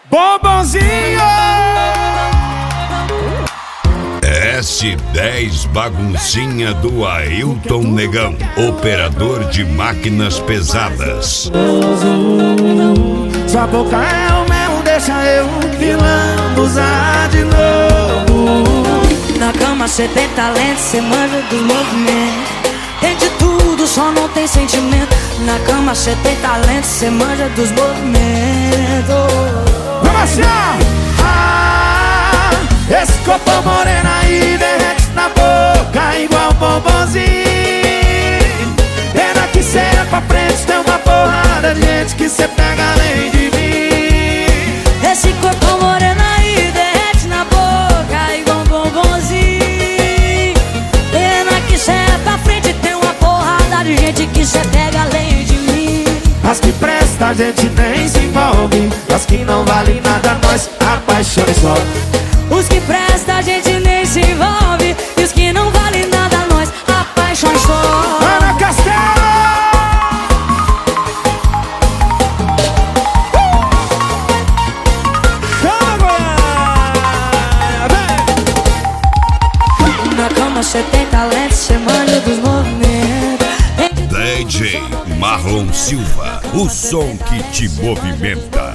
Bombonzinho! S10 Baguncinha do Ailton Negão, operador de máquinas pesadas. Sua boca é o mel, deixa eu me lambuzar de novo. Na cama cê tem talento, cê manja dos movimentos. Tem de tudo, só não tem sentimento. Na cama cê tem talento, cê manja dos movimentos. Vamos assim, esse corpo moreno aí derrete na boca igual bombonzinho. Pena que cê é pra frente, tem uma porrada de gente que cê pega além de mim. Esse corpo moreno aí derrete na boca igual bombonzinho. Pena que cê é pra frente, tem uma porrada de gente que cê pega além de mim. As que presta a gente nem se envolve, as que não valem nada nós apaixona só. Os que presta a gente nem se envolve, e os que não valem nada nós apaixona só. Ana Castelo! Chama Goiânia, vem! Na cama cê tem talento, cê manja dos movimentos. DJ Marlon Silva, o som que te movimenta.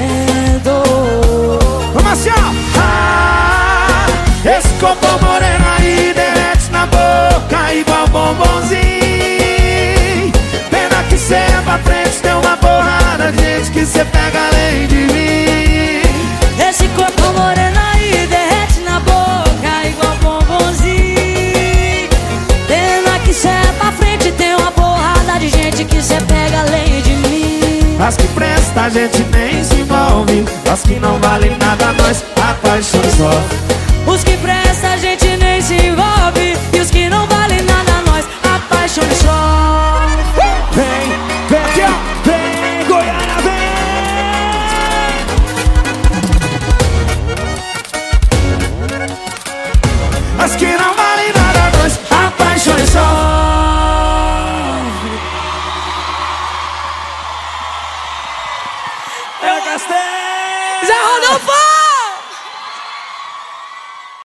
Vamos assim, esse corpo moreno aí derrete na boca igual bombonzinho. Pena que cê é pra frente, tem uma porrada de gente que cê pega além de mim. Esse corpo moreno aí derrete na boca igual bombonzinho. Pena que cê é pra frente, tem uma porrada de gente que cê pega além de mim. As que presta a gente nem se envolve, as que não valem nada nós apaixona só. Os que presta a gente nem se envolve, e os que não valem nada nós apaixona só. Vem, vem, aqui, ó, vem, Goiânia, vem! As que não valem nada nós apaixona só. Zé Rodolfo!